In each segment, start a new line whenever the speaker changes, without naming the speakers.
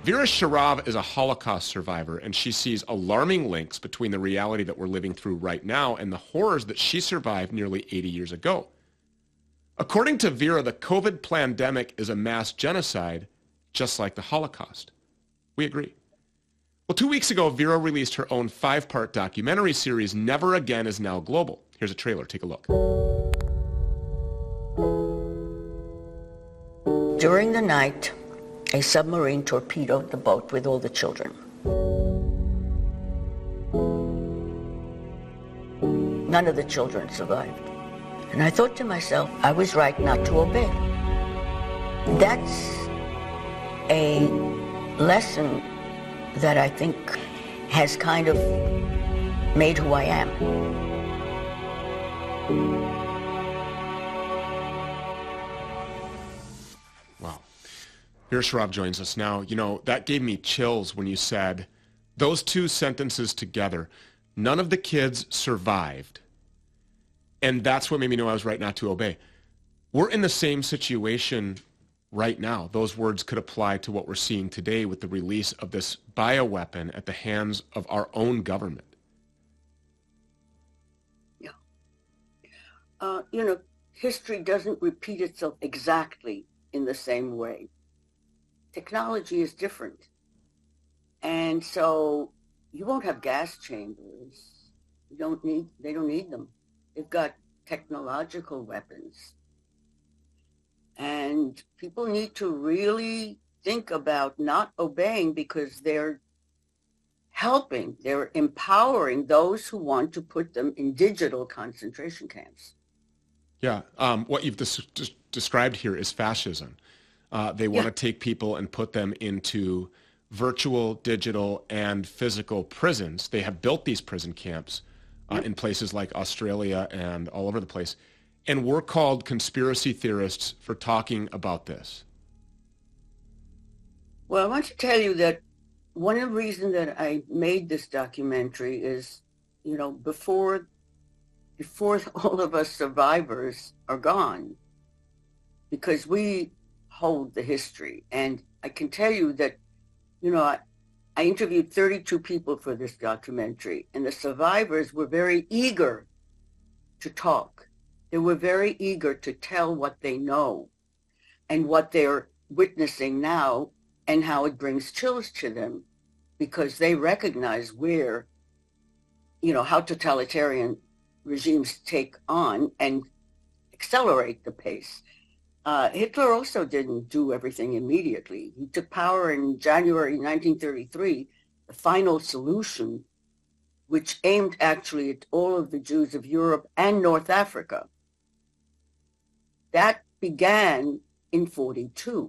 Vera Sharav is a Holocaust survivor, and she sees alarming links between the reality that we're living through right now and the horrors that she survived nearly 80 years ago. According to Vera, the COVID pandemic is a mass genocide, just like the Holocaust. We agree. Well, 2 weeks ago, Vera released her own 5-part documentary series, Never Again Is Now Global. Here's a trailer. Take a look.
During the night, a submarine torpedoed the boat with all the children. None of the children survived. And I thought to myself, I was right not to obey. That's a lesson that I think has kind of made who I am.
Wow. Vera Sharav joins us now. You know, that gave me chills when you said those two sentences together. None of the kids survived. And that's what made me know I was right not to obey. We're in the same situation right now. Those words could apply to what we're seeing today with the release of this bioweapon at the hands of our own government.
Yeah. History doesn't repeat itself exactly in the same way. Technology is different. And so you won't have gas chambers. They don't need them. They've got technological weapons. And people need to really think about not obeying because they're empowering those who want to put them in digital concentration camps.
Yeah, what you've described here is fascism. They want to take people and put them into virtual, digital, and physical prisons. They have built these prison camps in places like Australia and all over the place. And we're called conspiracy theorists for talking about this.
Well, I want to tell you that one of the reasons that I made this documentary is, before all of us survivors are gone, because we hold the history. And I can tell you that, I interviewed 32 people for this documentary, and the survivors were very eager to talk. They were very eager to tell what they know and what they're witnessing now and how it brings chills to them because they recognize how totalitarian regimes take on and accelerate the pace. Hitler also didn't do everything immediately. He took power in January 1933, the final solution, which aimed actually at all of the Jews of Europe and North Africa. That began in 1942.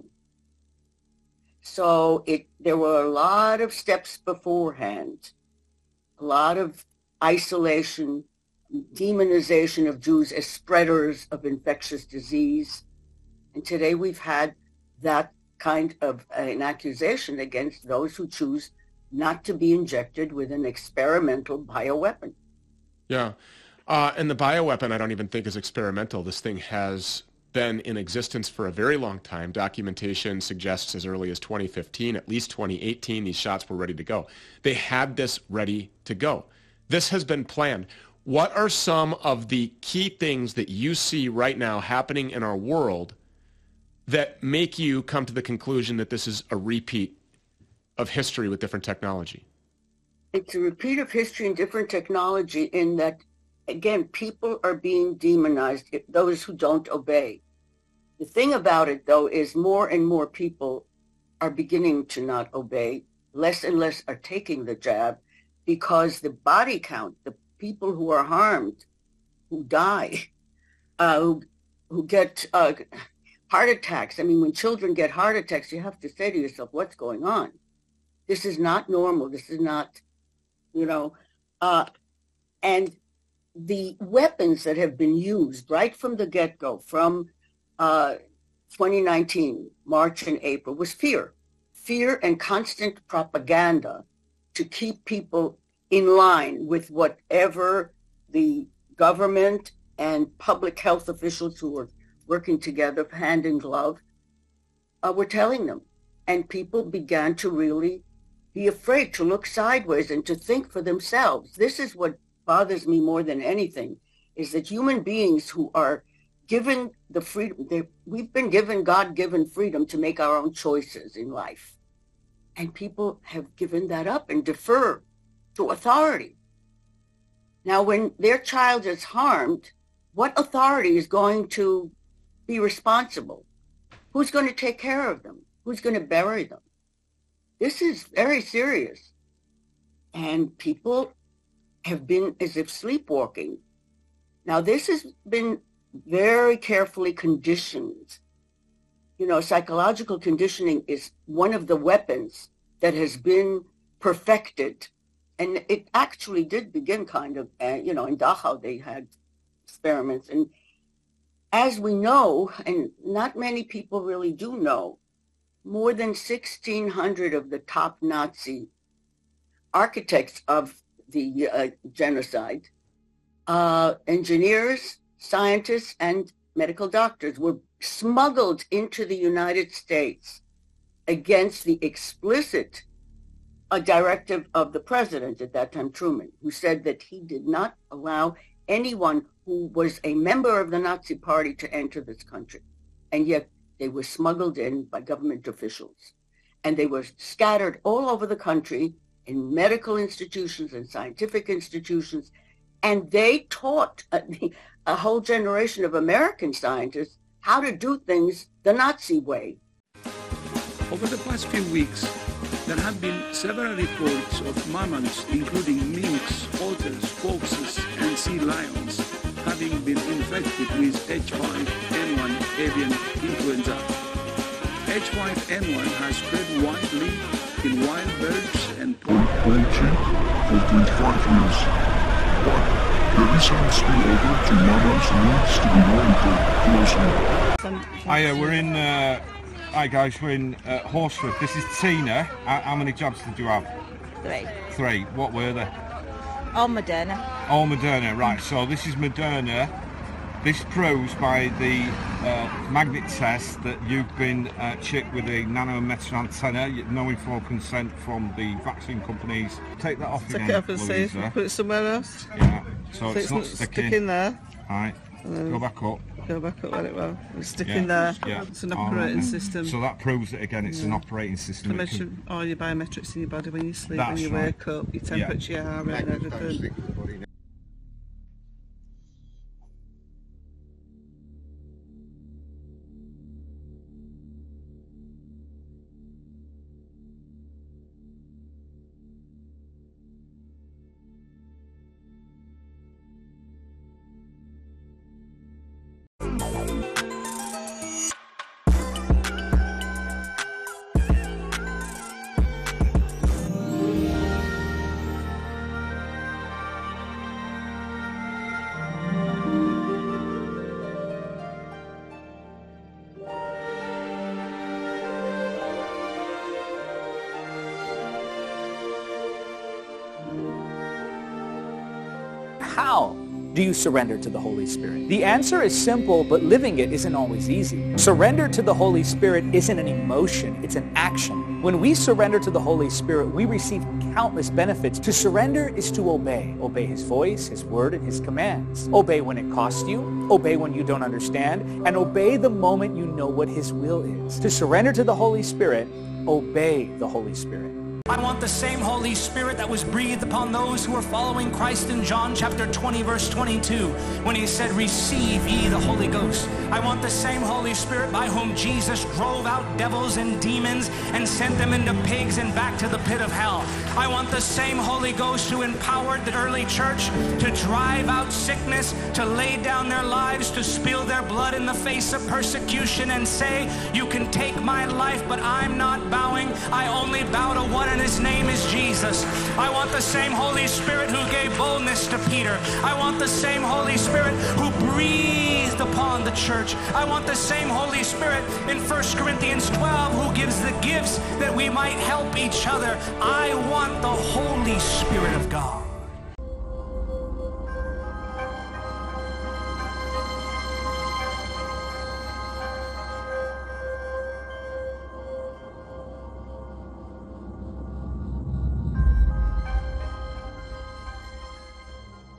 So there were a lot of steps beforehand, a lot of isolation, demonization of Jews as spreaders of infectious disease. And today we've had that kind of an accusation against those who choose not to be injected with an experimental bioweapon.
Yeah. And the bioweapon I don't even think is experimental. This thing has been in existence for a very long time. Documentation suggests as early as 2015, at least 2018, these shots were ready to go. They had this ready to go. This has been planned. What are some of the key things that you see right now happening in our world that make you come to the conclusion that this is a repeat of history with different technology?
It's a repeat of history and different technology in that, again, people are being demonized, those who don't obey. The thing about it, though, is more and more people are beginning to not obey. Less and less are taking the jab because the body count, the people who are harmed, who die, who get heart attacks. I mean, when children get heart attacks, you have to say to yourself, what's going on? This is not normal. This is not, and the weapons that have been used right from the get-go, from 2019, March and April, was fear and constant propaganda to keep people in line with whatever the government and public health officials who were working together hand in glove were telling them. And people began to really be afraid to look sideways and to think for themselves. This is what bothers me more than anything, is that human beings who are given the freedom, we've been given God-given freedom to make our own choices in life. And people have given that up and defer to authority. Now, when their child is harmed, what authority is going to be responsible? Who's going to take care of them? Who's going to bury them? This is very serious. And people have been as if sleepwalking. Now, this has been very carefully conditioned. You know, psychological conditioning is one of the weapons that has been perfected. And it actually did begin kind of, in Dachau they had experiments. And as we know, and not many people really do know, more than 1,600 of the top Nazi architects of the genocide, engineers, scientists, and medical doctors were smuggled into the United States against the explicit directive of the president at that time, Truman, who said that he did not allow anyone who was a member of the Nazi Party to enter this country. And yet they were smuggled in by government officials. And they were scattered all over the country in medical institutions and scientific institutions. And they taught a whole generation of American scientists how to do things the Nazi way.
Over the past few weeks, there have been several reports of mammals, including minks, otters, foxes, and sea lions, having been infected with H5N1 avian influenza. H5N1 has spread widely in wild birds and
poultry for 25 years, but there is some spillover to mammals needs to be monitored closely.
Hiya, we're in, hi guys, we're in Horsford. This is Tina. How many jobs did you have?
3.
3. What were they?
All Moderna.
All Moderna, right. So this is Moderna. This proves by the magnet test that you've been chipped with a nanometer antenna, no informed consent from the vaccine companies. Take that off again,
Take it off and see if we put it somewhere else.
Yeah, so it's not sticking.
There.
Right, go back up.
Go back up, let it well. It's sticking there.
Yeah.
It's an operating system.
So that proves it again, it's an operating system.
To measure all your biometrics in your body when you sleep, when you
right.
wake up, your temperature, your heart rate and everything.
How do you surrender to the Holy Spirit? The answer is simple, but living it isn't always easy. Surrender to the Holy Spirit isn't an emotion, it's an action. When we surrender to the Holy Spirit, we receive countless benefits. To surrender is to obey. Obey His voice, His word, and His commands. Obey when it costs you, obey when you don't understand, and obey the moment you know what His will is. To surrender to the Holy Spirit, obey the Holy Spirit.
I want the same Holy Spirit that was breathed upon those who are following Christ in John chapter 20 verse 22 when He said, receive ye the Holy Ghost. I want the same Holy Spirit by whom Jesus drove out devils and demons and sent them into pigs and back to the pit of hell. I want the same Holy Ghost who empowered the early church to drive out sickness, to lay down their lives, to spill their blood in the face of persecution and say, you can take my life, but I'm not bowing. I only bow to one, and His name is Jesus. I want the same Holy Spirit who gave boldness to Peter. I want the same Holy Spirit who breathed upon the church. I want the same Holy Spirit in 1 Corinthians 12 who gives the gifts that we might help each other. I want the Holy Spirit of God.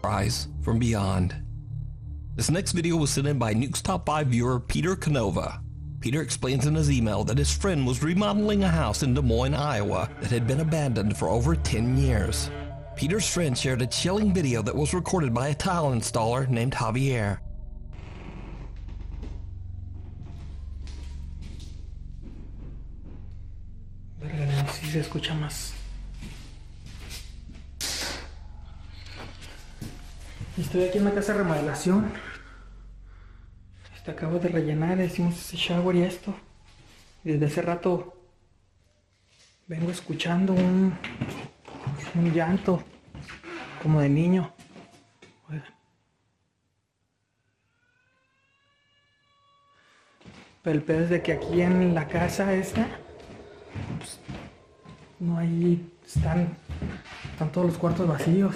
cries from beyond. This next video was sent in by Nuke's Top 5 viewer Peter Canova. Peter explains in his email that his friend was remodeling a house in Des Moines, Iowa that had been abandoned for over 10 years. Peter's friend shared a chilling video that was recorded by a tile installer named Javier.
Verga, si se escucha más. Estoy aquí en la casa de remodelación. Acabo de rellenar, hicimos ese shower y esto. Y desde hace rato vengo escuchando un llanto como de niño. Oigan. Pero el pedo es de que aquí en la casa esta, pues, no hay, están todos los cuartos vacíos.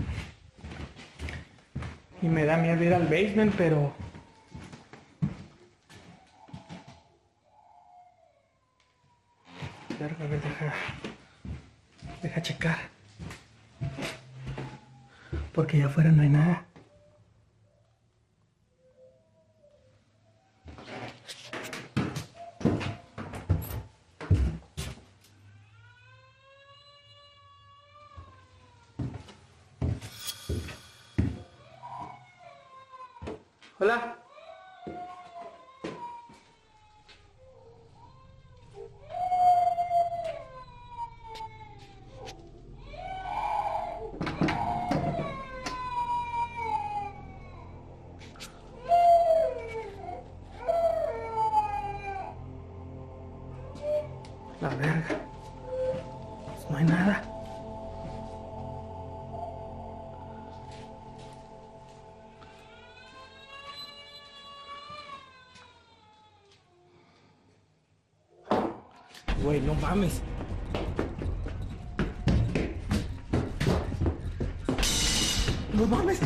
Y me da miedo ir al basement, pero a ver, deja checar, porque allá afuera no hay nada. Hola. La verga. Pues no hay nada. Güey, no mames. No mames.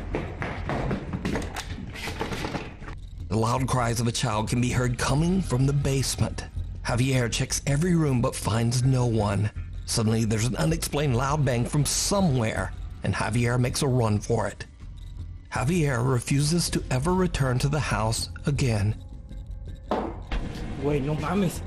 The loud cries of a child can be heard coming from the basement. Javier checks every room but finds no one. Suddenly there's an unexplained loud bang from somewhere, and Javier makes a run for it. Javier refuses to ever return to the house again.
Güey, no mames.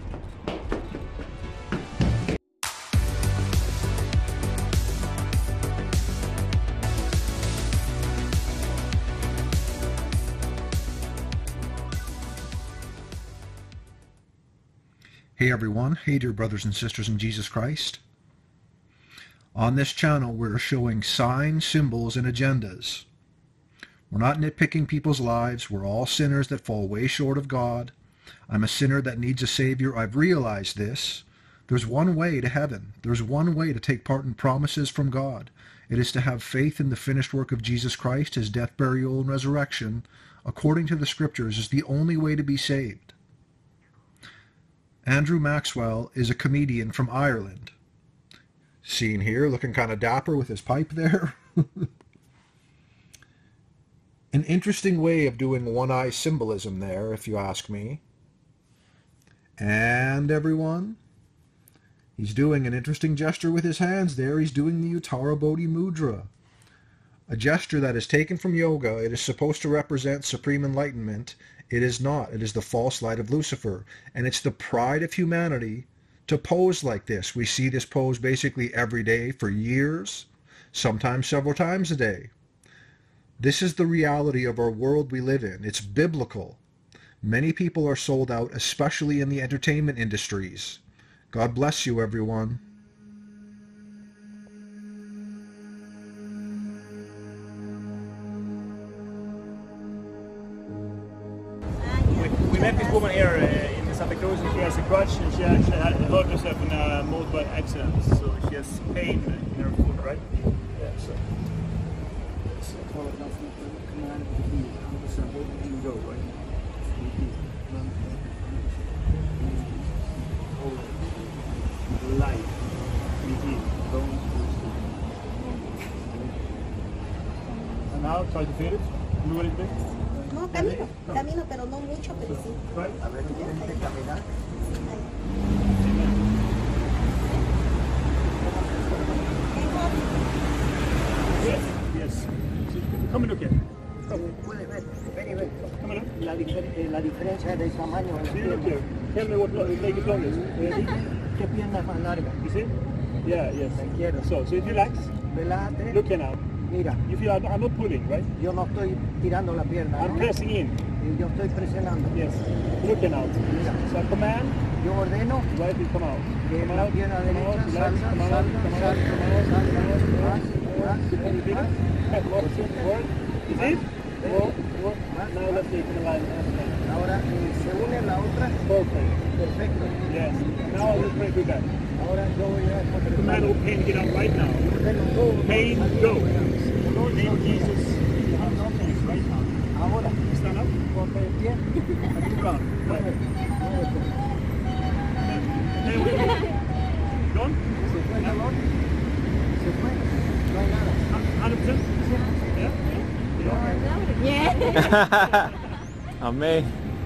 Hey everyone, hey dear brothers and sisters in Jesus Christ. On this channel we're showing signs, symbols, and agendas. We're not nitpicking people's lives. We're all sinners that fall way short of God. I'm a sinner that needs a Savior. I've realized this. There's one way to heaven. There's one way to take part in promises from God. It is to have faith in the finished work of Jesus Christ, his death, burial, and resurrection, according to the Scriptures, is the only way to be saved. Andrew Maxwell is a comedian from Ireland. Seen here, looking kind of dapper with his pipe there. An interesting way of doing one-eye symbolism there, if you ask me. And everyone, he's doing an interesting gesture with his hands there. He's doing the Uttara Bodhi Mudra. A gesture that is taken from yoga. It is supposed to represent supreme enlightenment. It is not. It is the false light of Lucifer. And it's the pride of humanity to pose like this. We see this pose basically every day for years, sometimes several times a day. This is the reality of our world we live in. It's biblical. Many people are sold out, especially in the entertainment industries. God bless you, everyone.
We met this woman here in Santa Cruz, and she has a crutch, and she actually had hurt herself in a motorbike accident, so she has pain in her foot, right? Yeah, so. And now try to feel it. Move a little bit.
No, camino, pero no mucho, pero sí.
Right. A ver, ¿tienes que caminar? Yes, yes. Come and look here.
Puedes ver, ven.
Come on.
La diferencia del tamaño de la
See, look here. Tell me what leg is longest.
¿Qué pierna más larga?
You see? Yeah, yes.
La izquierda.
So relax.
Relájate.
Look here now.
Mira.
You feel I'm not pulling, right?
Yo no estoy tirando la pierna.
I'm pressing in.
Y yo estoy presionando.
Yes. Look here now.
Mira.
So I command.
Yo ordeno.
Right, you come out.
Que la pierna derecha salga.
You see? Now let's take the line.
Ahora se une la otra. Perfecto.
Yes. Now I will pray with that.
Ahora yo voy a
command all pain to get out right now. Pain, go. Lord, name Jesus. Right now.
Ahora.
Stand up.
Ponte de pie.
Move around. Right. Gone?
Se fue el dolor. Se fue. No hay nada.
100%? Yeah?
Yeah. Amén.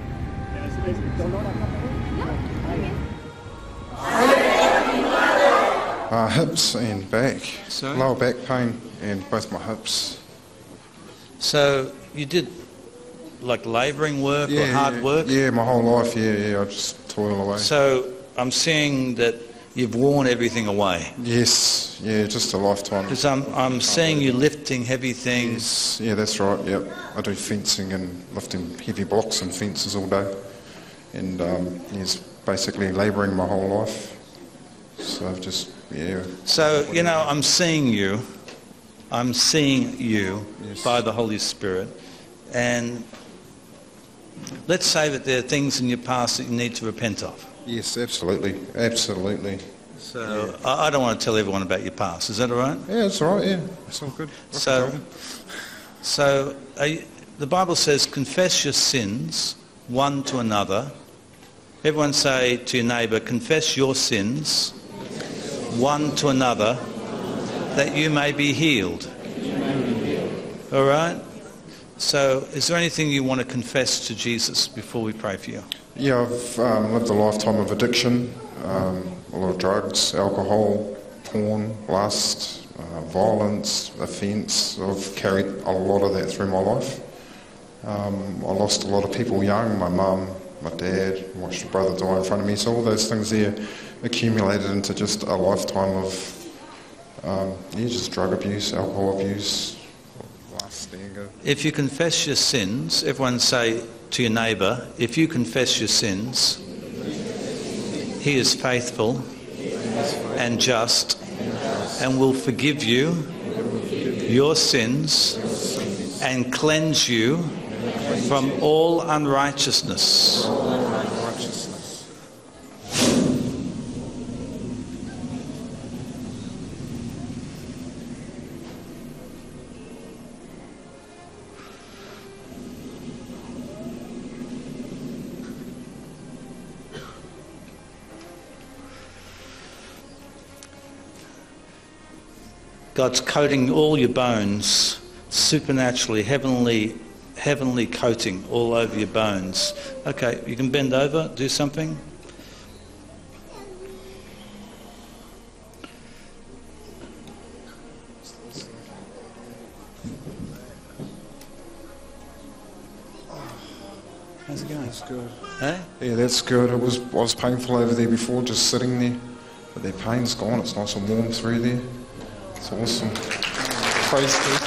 Hips and back.
Sorry?
Lower back pain and both my hips.
So you did like labouring work or hard work?
Yeah, my whole life, I just toil away.
So I'm seeing that you've worn everything away.
Yes, just a lifetime.
Because I'm seeing you lifting heavy things.
Yes, yeah, that's right, yep. I do fencing and lifting heavy blocks and fences all day. And basically labouring my whole life. So I've just,
So, I'm seeing you. I'm seeing you by the Holy Spirit. And let's say that there are things in your past that you need to repent of.
Yes, absolutely. Absolutely.
So I don't want to tell everyone about your past. Is that all right?
Yeah, it's all right, yeah. It's all good.
So the Bible says, confess your sins one to another. Everyone say to your neighbour, confess your sins one to another that you may be healed. All right? So is there anything you want to confess to Jesus before we pray for you?
Yeah, I've lived a lifetime of addiction, a lot of drugs, alcohol, porn, lust, violence, offence. I've carried a lot of that through my life. I lost a lot of people young, my mum, my dad, watched a brother die in front of me. So all those things there accumulated into just a lifetime of just drug abuse, alcohol abuse, lust, anger.
If you confess your sins, everyone say to your neighbour, if you confess your sins, he is faithful and just and will forgive you your sins and cleanse you from all unrighteousness. God's coating all your bones, supernaturally, heavenly coating all over your bones. Okay, you can bend over, do something. How's it going?
That's good.
Eh?
Yeah, that's good. I was painful over there before, just sitting there. But their pain's gone. It's nice and warm through there. It's awesome. Praise God.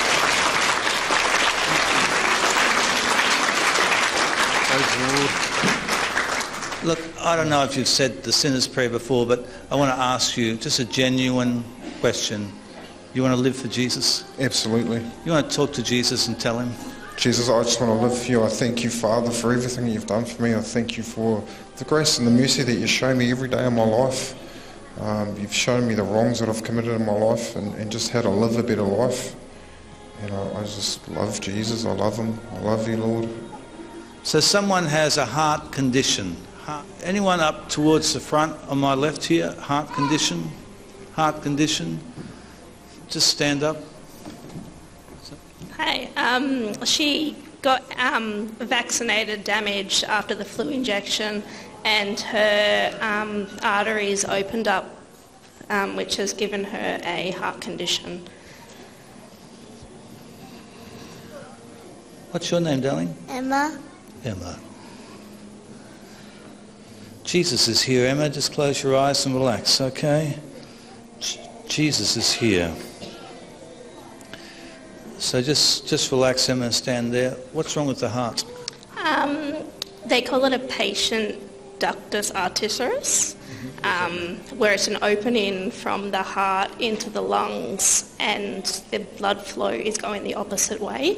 Look, I don't know if you've said the sinner's prayer before, but I want to ask you just a genuine question. You want to live for Jesus?
Absolutely.
You want to talk to Jesus and tell him?
Jesus, I just want to live for you. I thank you, Father, for everything you've done for me. I thank you for the grace and the mercy that you show me every day of my life. You've shown me the wrongs that I've committed in my life and just how to live a better life. And I just love Jesus. I love him. I love you, Lord.
So someone has a heart condition. Anyone up towards the front on my left here? Heart condition? Heart condition? Just stand up.
Hi. She got vaccinated damage after the flu injection, and her arteries opened up, which has given her a heart condition.
What's your name, darling?
Emma.
Emma. Jesus is here, Emma. Just close your eyes and relax, okay? Jesus is here. So just relax, Emma, and stand there. What's wrong with the heart?
They call it a patient ductus arteriosus, where it's an opening from the heart into the lungs, and the blood flow is going the opposite way.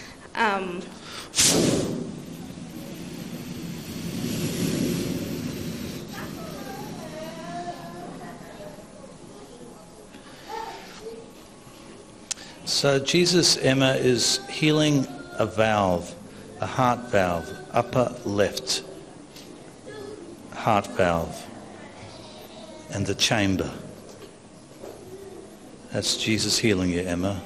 So Jesus, Emma, is healing a valve, a heart valve, upper left heart valve, and the chamber. That's Jesus healing you, Emma.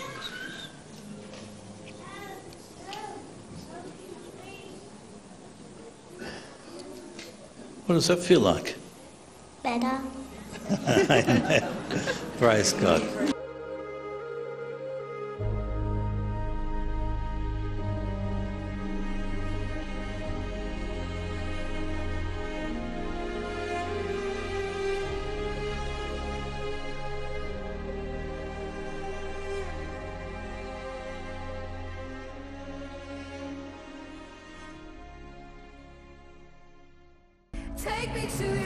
What does that feel like?
Better.
Praise God.
Take me to